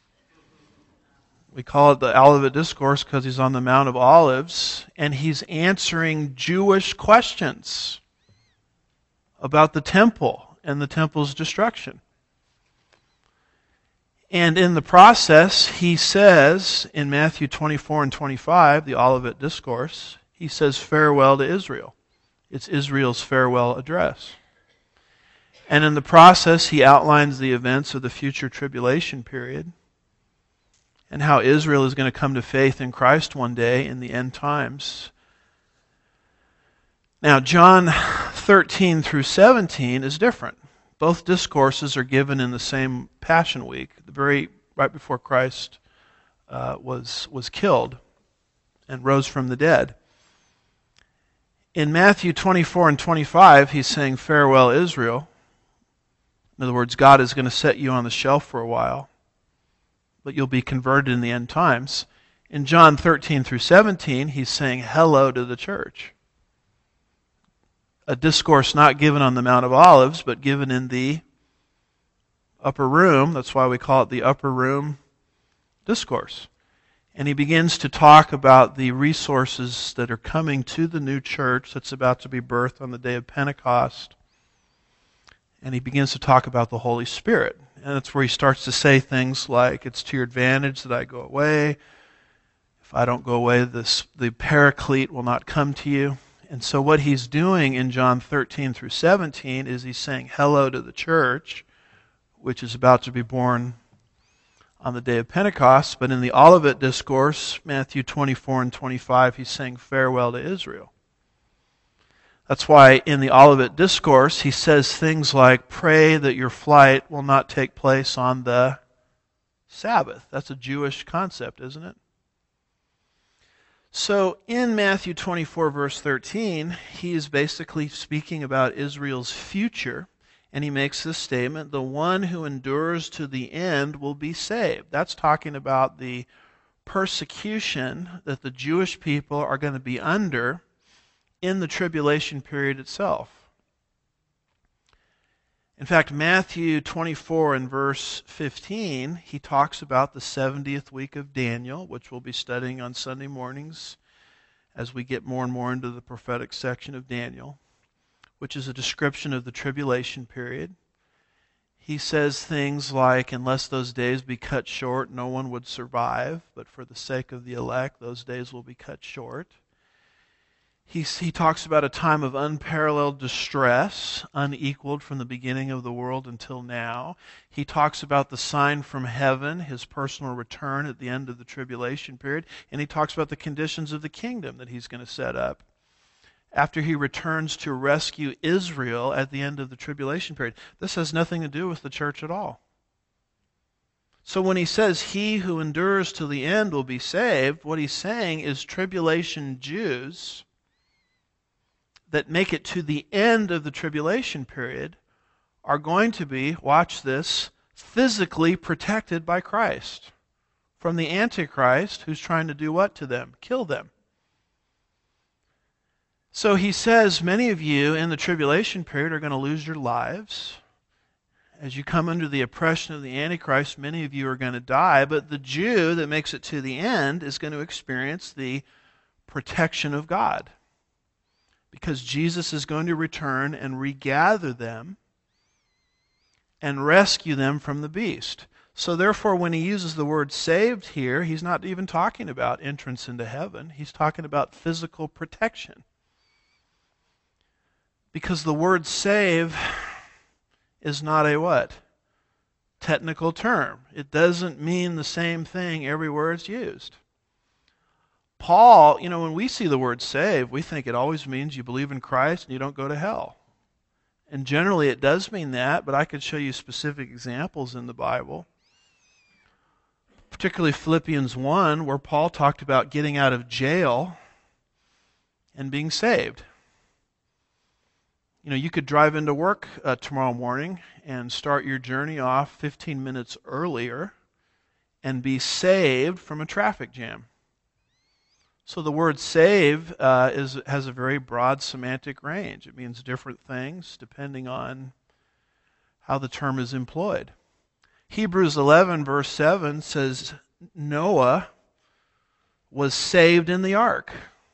We call it the Olivet Discourse because he's on the Mount of Olives and he's answering Jewish questions about the temple and the temple's destruction. And in the process, he says in Matthew 24 and 25, the Olivet Discourse, he says farewell to Israel. It's Israel's farewell address. And in the process, he outlines the events of the future tribulation period and how Israel is going to come to faith in Christ one day in the end times. Now, John 13 through 17 is different. Both discourses are given in the same Passion Week, right before Christ was killed and rose from the dead. In Matthew 24 and 25, he's saying, farewell, Israel. In other words, God is going to set you on the shelf for a while, but you'll be converted in the end times. In John 13 through 17, he's saying hello to the church. A discourse not given on the Mount of Olives, but given in the upper room. That's why we call it the upper room discourse. And he begins to talk about the resources that are coming to the new church that's about to be birthed on the day of Pentecost. And he begins to talk about the Holy Spirit. And that's where he starts to say things like, it's to your advantage that I go away. If I don't go away, the Paraclete will not come to you. And so what he's doing in John 13 through 17 is he's saying hello to the church, which is about to be born on the day of Pentecost. But in the Olivet Discourse, Matthew 24 and 25, he's saying farewell to Israel. That's why in the Olivet Discourse, he says things like, pray that your flight will not take place on the Sabbath. That's a Jewish concept, isn't it? So in Matthew 24, verse 13, he is basically speaking about Israel's future, and he makes this statement, the one who endures to the end will be saved. That's talking about the persecution that the Jewish people are going to be under in the tribulation period itself. In fact, Matthew 24 and verse 15, he talks about the 70th week of Daniel, which we'll be studying on Sunday mornings as we get more and more into the prophetic section of Daniel, which is a description of the tribulation period. He says things like, unless those days be cut short, no one would survive, but for the sake of the elect, those days will be cut short. He talks about a time of unparalleled distress, unequaled from the beginning of the world until now. He talks about the sign from heaven, his personal return at the end of the tribulation period. And he talks about the conditions of the kingdom that he's going to set up after he returns to rescue Israel at the end of the tribulation period. This has nothing to do with the church at all. So when he says, he who endures to the end will be saved, what he's saying is tribulation Jews that make it to the end of the tribulation period are going to be, watch this, physically protected by Christ from the Antichrist who's trying to do what to them? Kill them. So he says, many of you in the tribulation period are going to lose your lives. As you come under the oppression of the Antichrist, many of you are going to die, but the Jew that makes it to the end is going to experience the protection of God, because Jesus is going to return and regather them and rescue them from the beast. So therefore, when he uses the word saved here, he's not even talking about entrance into heaven. He's talking about physical protection. Because the word save is not a what? Technical term. It doesn't mean the same thing everywhere it's used. Paul, when we see the word save, we think it always means you believe in Christ and you don't go to hell. And generally it does mean that, but I could show you specific examples in the Bible. Particularly Philippians 1, where Paul talked about getting out of jail and being saved. You could drive into work tomorrow morning and start your journey off 15 minutes earlier and be saved from a traffic jam. So the word save has a very broad semantic range. It means different things depending on how the term is employed. Hebrews 11 verse 7 says Noah was saved in the ark.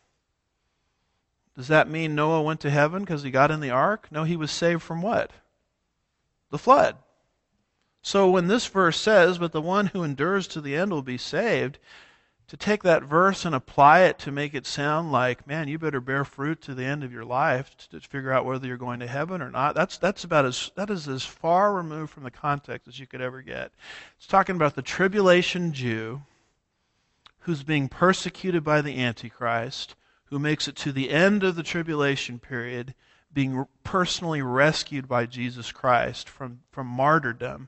Does that mean Noah went to heaven because he got in the ark? No, he was saved from what? The flood. So when this verse says, but the one who endures to the end will be saved, to take that verse and apply it to make it sound like, man, you better bear fruit to the end of your life to figure out whether you're going to heaven or not, that is as far removed from the context as you could ever get. It's talking about the tribulation Jew who's being persecuted by the Antichrist, who makes it to the end of the tribulation period, being personally rescued by Jesus Christ from martyrdom.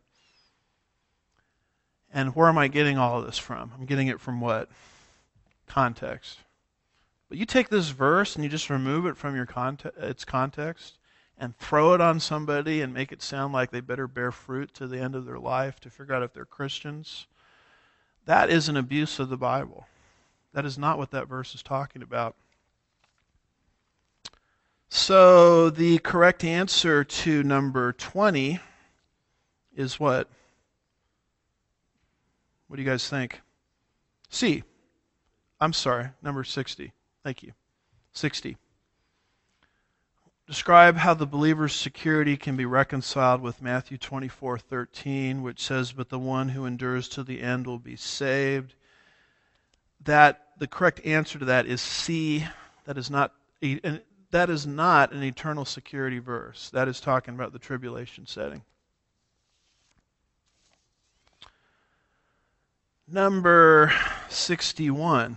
And where am I getting all of this from? I'm getting it from what? Context. But you take this verse and you just remove it from its context and throw it on somebody and make it sound like they better bear fruit to the end of their life to figure out if they're Christians. That is an abuse of the Bible. That is not what that verse is talking about. So the correct answer to number 20 is what? What do you guys think? C. I'm sorry, number 60. Thank you. 60. Describe how the believer's security can be reconciled with Matthew 24:13, which says, but the one who endures to the end will be saved. The correct answer to that is C. That is not an eternal security verse. That is talking about the tribulation setting. Number 61.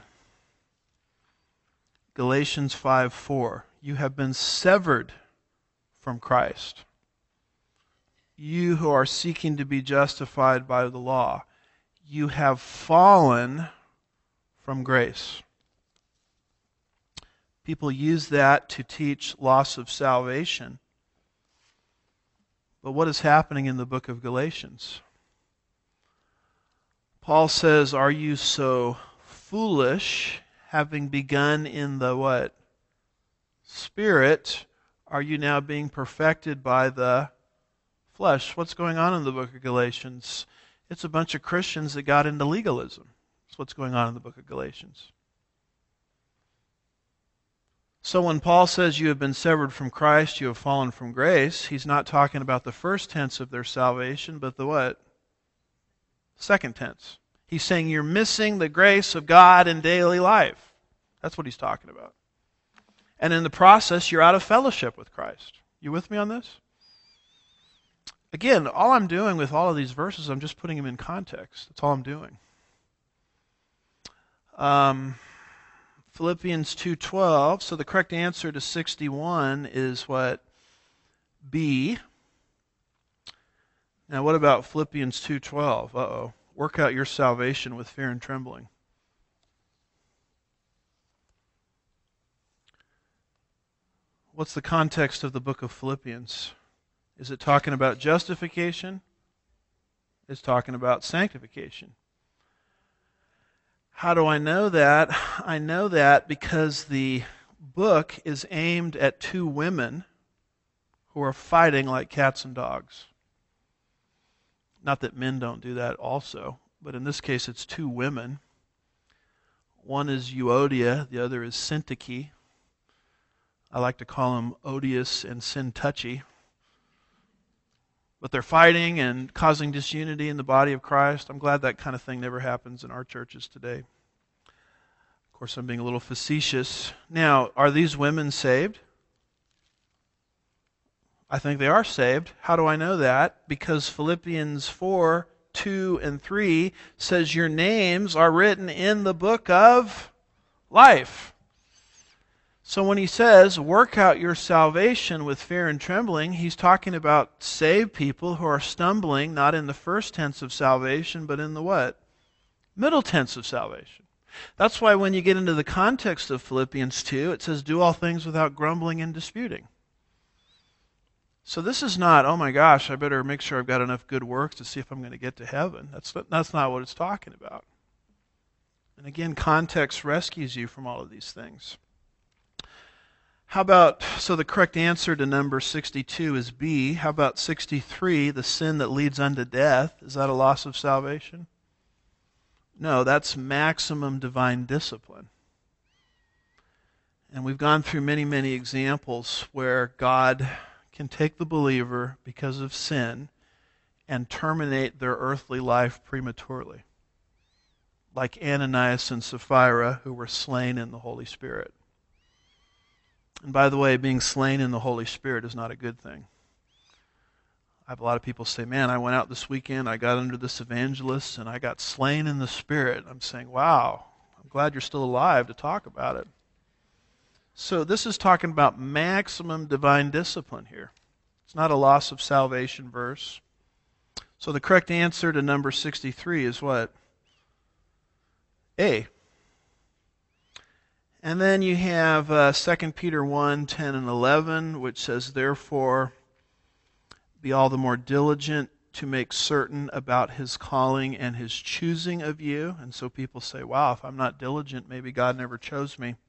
Galatians 5:4. You have been severed from Christ. You who are seeking to be justified by the law. You have fallen from grace. People use that to teach loss of salvation. But what is happening in the book of Galatians? Paul says, are you so foolish, having begun in the what? Spirit, are you now being perfected by the flesh? What's going on in the book of Galatians? It's a bunch of Christians that got into legalism. That's what's going on in the book of Galatians. So when Paul says you have been severed from Christ, you have fallen from grace, he's not talking about the first tense of their salvation, but the what? Second tense. He's saying you're missing the grace of God in daily life. That's what he's talking about. And in the process, you're out of fellowship with Christ. You with me on this? Again, all I'm doing with all of these verses, I'm just putting them in context. That's all I'm doing. Philippians 2:12. So the correct answer to 61 is what? B. Now what about Philippians 2:12? Uh-oh. Work out your salvation with fear and trembling. What's the context of the book of Philippians? Is it talking about justification? It's talking about sanctification. How do I know that? I know that because the book is aimed at two women who are fighting like cats and dogs. Not that men don't do that also, but in this case it's two women. One is Euodia, the other is Syntyche. I like to call them odious and sin-touchy. But they're fighting and causing disunity in the body of Christ. I'm glad that kind of thing never happens in our churches today. Of course, I'm being a little facetious. Now, are these women saved? I think they are saved. How do I know that? Because Philippians 4, 2, and 3 says your names are written in the book of life. So when he says, work out your salvation with fear and trembling, he's talking about saved people who are stumbling, not in the first tense of salvation, but in the what? Middle tense of salvation. That's why when you get into the context of Philippians 2, it says, do all things without grumbling and disputing. So this is not, oh my gosh, I better make sure I've got enough good works to see if I'm going to get to heaven. That's not what it's talking about. And again, context rescues you from all of these things. How about, so the correct answer to number 62 is B. How about 63, the sin that leads unto death? Is that a loss of salvation? No, that's maximum divine discipline. And we've gone through many, many examples where God can take the believer because of sin and terminate their earthly life prematurely. Like Ananias and Sapphira, who were slain in the Holy Spirit. And by the way, being slain in the Holy Spirit is not a good thing. I have a lot of people say, man, I went out this weekend, I got under this evangelist, and I got slain in the Spirit. I'm saying, wow, I'm glad you're still alive to talk about it. So this is talking about maximum divine discipline here. It's not a loss of salvation verse. So the correct answer to number 63 is what? A. And then you have 2 Peter 1, 10 and 11, which says, therefore, be all the more diligent to make certain about his calling and his choosing of you. And so people say, wow, if I'm not diligent, maybe God never chose me.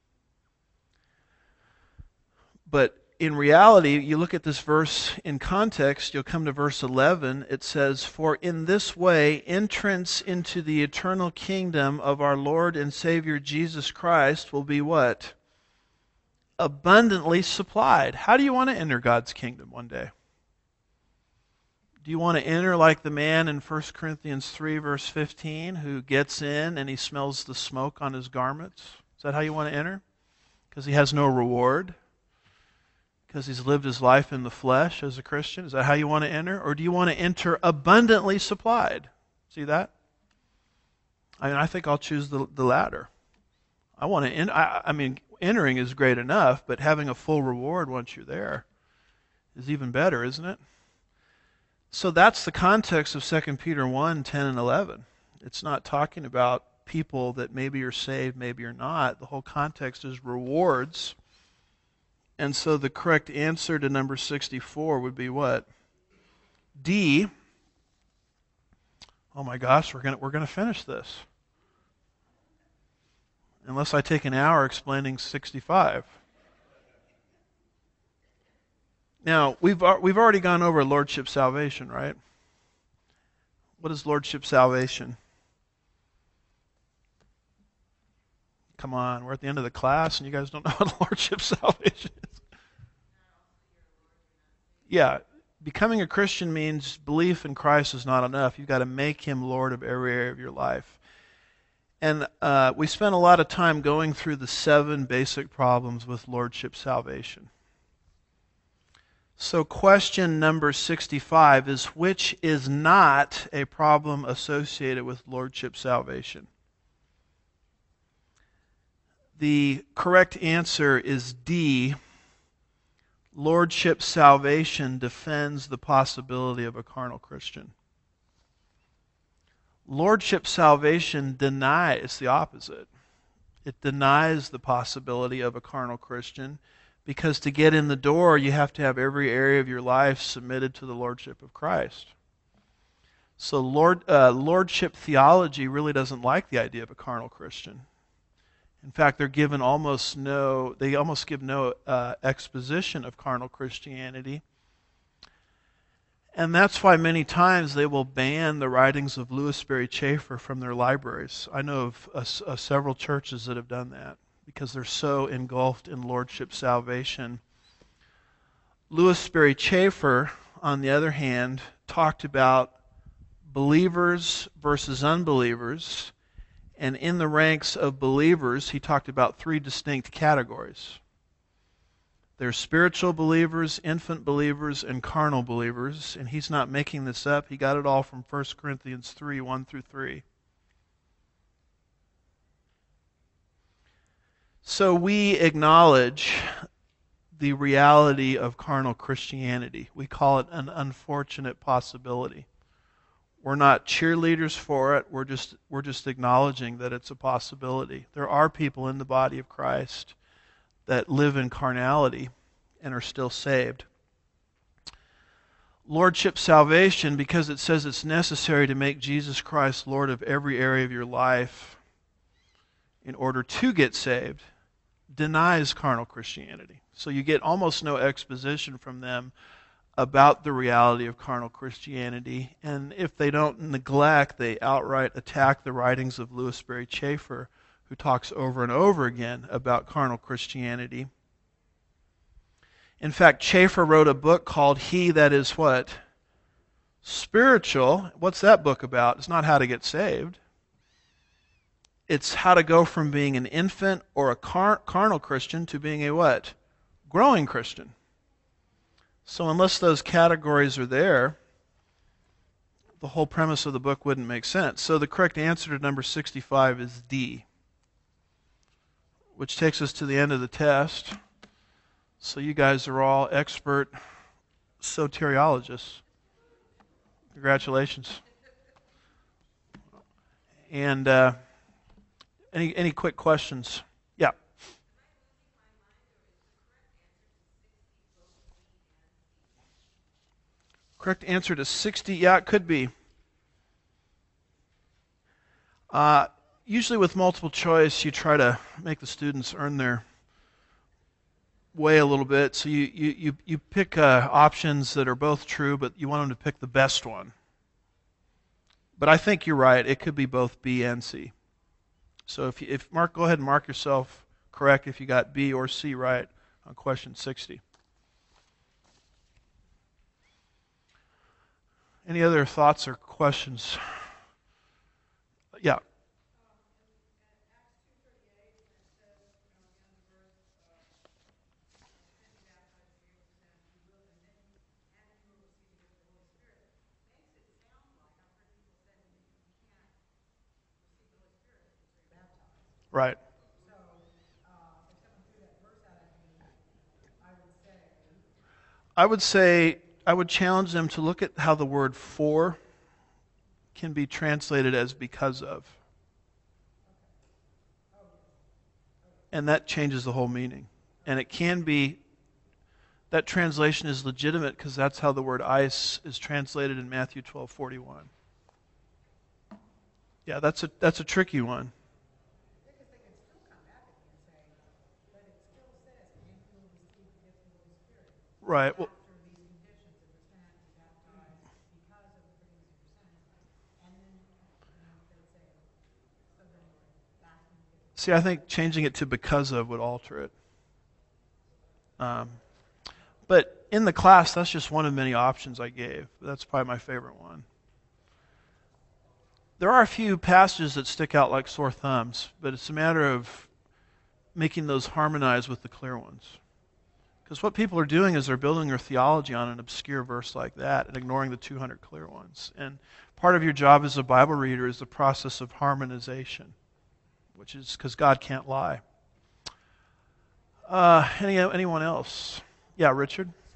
But in reality, you look at this verse in context, you'll come to verse 11. It says, for in this way, entrance into the eternal kingdom of our Lord and Savior Jesus Christ will be what? Abundantly supplied. How do you want to enter God's kingdom one day? Do you want to enter like the man in 1 Corinthians 3, verse 15, who gets in and he smells the smoke on his garments? Is that how you want to enter? Because he has no reward? Because he's lived his life in the flesh as a Christian? Is that how you want to enter? Or do you want to enter abundantly supplied? See that? I think I'll choose the latter. I want to. Entering is great enough, but having a full reward once you're there is even better, isn't it? So that's the context of 2 Peter 1, 10 and 11. It's not talking about people that maybe you're saved, maybe you're not. The whole context is rewards. And so the correct answer to number 64 would be what? D. Oh my gosh, we're gonna finish this. Unless I take an hour explaining 65. Now, we've already gone over Lordship salvation, right? What is Lordship salvation? Come on, we're at the end of the class and you guys don't know what Lordship salvation is. Yeah, becoming a Christian means belief in Christ is not enough. You've got to make him Lord of every area of your life. And we spent a lot of time going through the 7 basic problems with Lordship salvation. So question number 65 is, which is not a problem associated with Lordship salvation? The correct answer is D. Lordship salvation defends the possibility of a carnal Christian. Lordship salvation denies the opposite. It denies the possibility of a carnal Christian, because to get in the door, you have to have every area of your life submitted to the Lordship of Christ. So Lordship theology really doesn't like the idea of a carnal Christian. In fact, they almost give no exposition of carnal Christianity. And that's why many times they will ban the writings of Louis Sperry Chafer from their libraries. I know of several churches that have done that because they're so engulfed in lordship salvation. Louis Sperry Chafer, on the other hand, talked about believers versus unbelievers, and in the ranks of believers, he talked about three distinct categories. There's spiritual believers, infant believers, and carnal believers, and he's not making this up. He got it all from 1 Corinthians 3, 1 through 3. So we acknowledge the reality of carnal Christianity. We call it an unfortunate possibility. We're not cheerleaders for it. We're just acknowledging that it's a possibility. There are people in the body of Christ that live in carnality and are still saved. Lordship salvation, because it says it's necessary to make Jesus Christ Lord of every area of your life in order to get saved, denies carnal Christianity. So you get almost no exposition from them about the reality of carnal Christianity, and if they don't neglect, they outright attack the writings of Louis Sperry Chafer, who talks over and over again about carnal Christianity. In fact, Chafer wrote a book called He That Is What? Spiritual. What's that book about? It's not how to get saved. It's how to go from being an infant or a carnal Christian to being a what? Growing Christian. So unless those categories are there, the whole premise of the book wouldn't make sense. So the correct answer to number 65 is D, which takes us to the end of the test. So you guys are all expert soteriologists. Congratulations. And any quick questions? Yeah. Correct answer to 60, yeah, it could be. Usually with multiple choice, you try to make the students earn their way a little bit. So you pick options that are both true, but you want them to pick the best one. But I think you're right. It could be both B and C. So if Mark, go ahead and mark yourself correct if you got B or C right on question 60. Any other thoughts or questions? Yeah. Right. I would challenge them to look at how the word for can be translated as because of. And that changes the whole meaning. And it can be, that translation is legitimate because that's how the word ice is translated in Matthew 12:41. Yeah, that's a tricky one. Right. Well, see, I think changing it to because of would alter it. But in the class, that's just one of many options I gave. That's probably my favorite one. There are a few passages that stick out like sore thumbs, but it's a matter of making those harmonize with the clear ones. Because what people are doing is they're building their theology on an obscure verse like that and ignoring the 200 clear ones. And part of your job as a Bible reader is the process of harmonization, which is because God can't lie. Anyone else? Yeah, Richard?